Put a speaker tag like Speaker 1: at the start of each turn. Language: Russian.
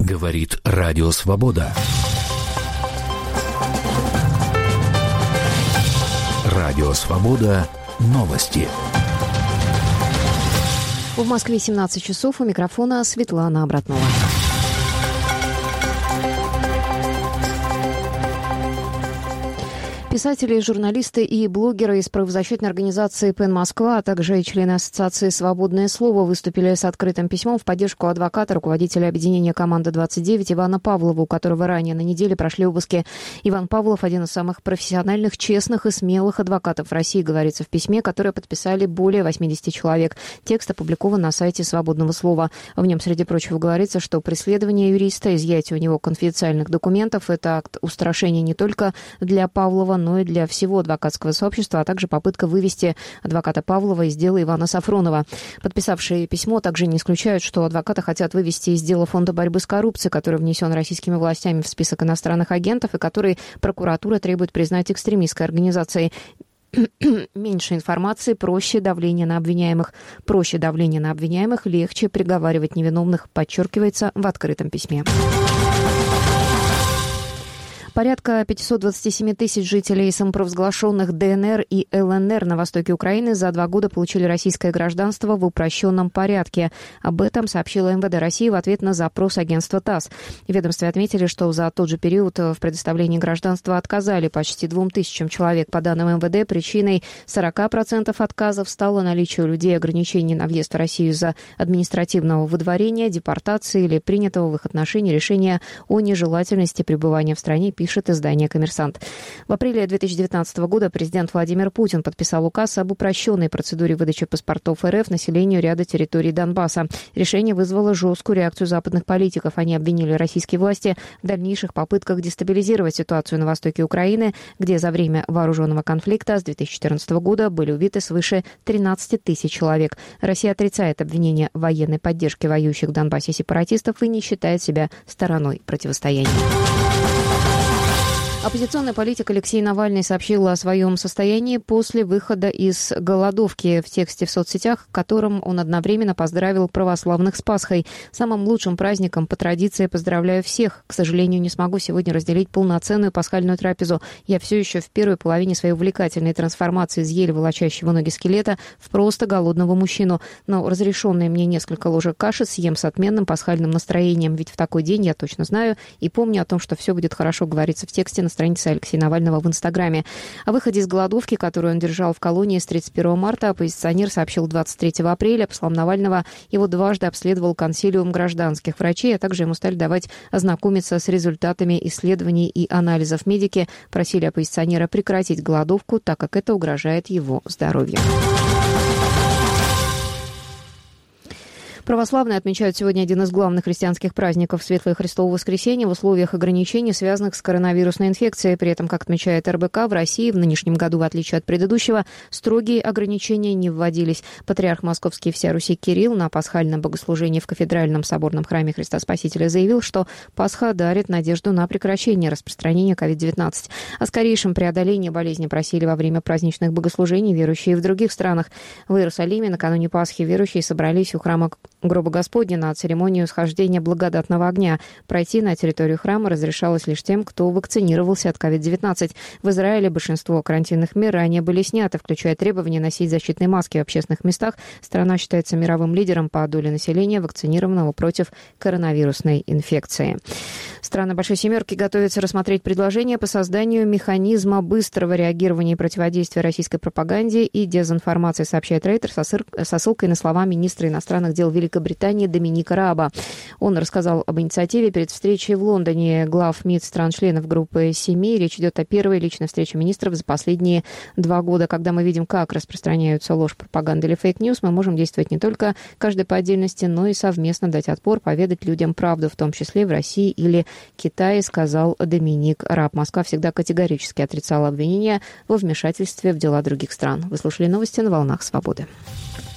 Speaker 1: Говорит Радио Свобода. Радио Свобода. Новости.
Speaker 2: В Москве 17 часов. У микрофона Светлана Абратнова. Писатели, журналисты и блогеры из правозащитной организации «ПЕН Москва», а также члены Ассоциации «Свободное слово» выступили с открытым письмом в поддержку адвоката, руководителя объединения «Команда-29» Ивана Павлова, у которого ранее на неделе прошли обыски. Иван Павлов – один из самых профессиональных, честных и смелых адвокатов России, говорится в письме, которое подписали более 80 человек. Текст опубликован на сайте «Свободного слова». В нем, среди прочего, говорится, что преследование юриста, изъятие у него конфиденциальных документов – это акт устрашения не только для Павлова, но и для всего адвокатского сообщества, а также попытка вывести адвоката Павлова из дела Ивана Сафронова. Подписавшие письмо также не исключают, что адвокаты хотят вывести из дела Фонда борьбы с коррупцией, который внесен российскими властями в список иностранных агентов и который прокуратура требует признать экстремистской организацией. Меньше информации, проще давление на обвиняемых. Проще давление на обвиняемых, легче приговаривать невиновных, подчеркивается в открытом письме. Порядка 527 тысяч жителей самопровозглашенных ДНР и ЛНР на востоке Украины за 2 года получили российское гражданство в упрощенном порядке. Об этом сообщила МВД России в ответ на запрос агентства ТАСС. В ведомстве отметили, что за тот же период в предоставлении гражданства отказали почти 2000 человек. По данным МВД, причиной 40% отказов стало наличие у людей ограничений на въезд в Россию из-за административного выдворения, депортации или принятого в их отношении решения о нежелательности пребывания в стране, пишет издание «Коммерсант». В апреле 2019 года президент Владимир Путин подписал указ об упрощенной процедуре выдачи паспортов РФ населению ряда территорий Донбасса. Решение вызвало жесткую реакцию западных политиков. Они обвинили российские власти в дальнейших попытках дестабилизировать ситуацию на востоке Украины, где за время вооруженного конфликта с 2014 года были убиты свыше 13 тысяч человек. Россия отрицает обвинения в военной поддержке воюющих в Донбассе сепаратистов и не считает себя стороной противостояния. Оппозиционный политик Алексей Навальный сообщил о своем состоянии после выхода из голодовки. В тексте в соцсетях, в котором он одновременно поздравил православных с Пасхой. Самым лучшим праздником по традиции поздравляю всех. К сожалению, не смогу сегодня разделить полноценную пасхальную трапезу. Я все еще в первой половине своей увлекательной трансформации из еле волочащего ноги скелета в просто голодного мужчину. Но разрешенные мне несколько ложек каши съем с отменным пасхальным настроением. Ведь в такой день я точно знаю и помню о том, что все будет хорошо, говорится в тексте на странице Алексея Навального в Инстаграме. О выходе из голодовки, которую он держал в колонии с 31 марта, оппозиционер сообщил 23 апреля. По словам Навального, его дважды обследовал консилиум гражданских врачей, а также ему стали давать ознакомиться с результатами исследований и анализов. Медики просили оппозиционера прекратить голодовку, так как это угрожает его здоровью. Православные отмечают сегодня один из главных христианских праздников – Светлое Христово воскресенье в условиях ограничений, связанных с коронавирусной инфекцией. При этом, как отмечает РБК, в России в нынешнем году, в отличие от предыдущего, строгие ограничения не вводились. Патриарх Московский всея Руси Кирилл на пасхальном богослужении в кафедральном соборном храме Христа Спасителя заявил, что Пасха дарит надежду на прекращение распространения COVID-19. О скорейшем преодолении болезни просили во время праздничных богослужений верующие в других странах. В Иерусалиме накануне Пасхи верующие собрались у храма Гроба Господня на церемонию схождения благодатного огня. Пройти на территорию храма разрешалось лишь тем, кто вакцинировался от COVID-19. В Израиле большинство карантинных мер ранее были сняты, включая требование носить защитные маски в общественных местах. Страна считается мировым лидером по доле населения, вакцинированного против коронавирусной инфекции. Страны Большой Семерки готовятся рассмотреть предложение по созданию механизма быстрого реагирования и противодействия российской пропаганде и дезинформации, сообщает Рейтер со ссылкой на слова министра иностранных дел Великобритании Доминика Рааба. Он рассказал об инициативе перед встречей в Лондоне глав МИД стран-членов группы 7. Речь идет о первой личной встрече министров за последние 2 года. Когда мы видим, как распространяются ложь, пропаганда или фейк-ньюс, мы можем действовать не только каждый по отдельности, но и совместно дать отпор, поведать людям правду, в том числе в России или Китае, сказал Доминик Раб. Москва всегда категорически отрицала обвинения во вмешательстве в дела других стран. Вы слушали новости на «Волнах Свободы».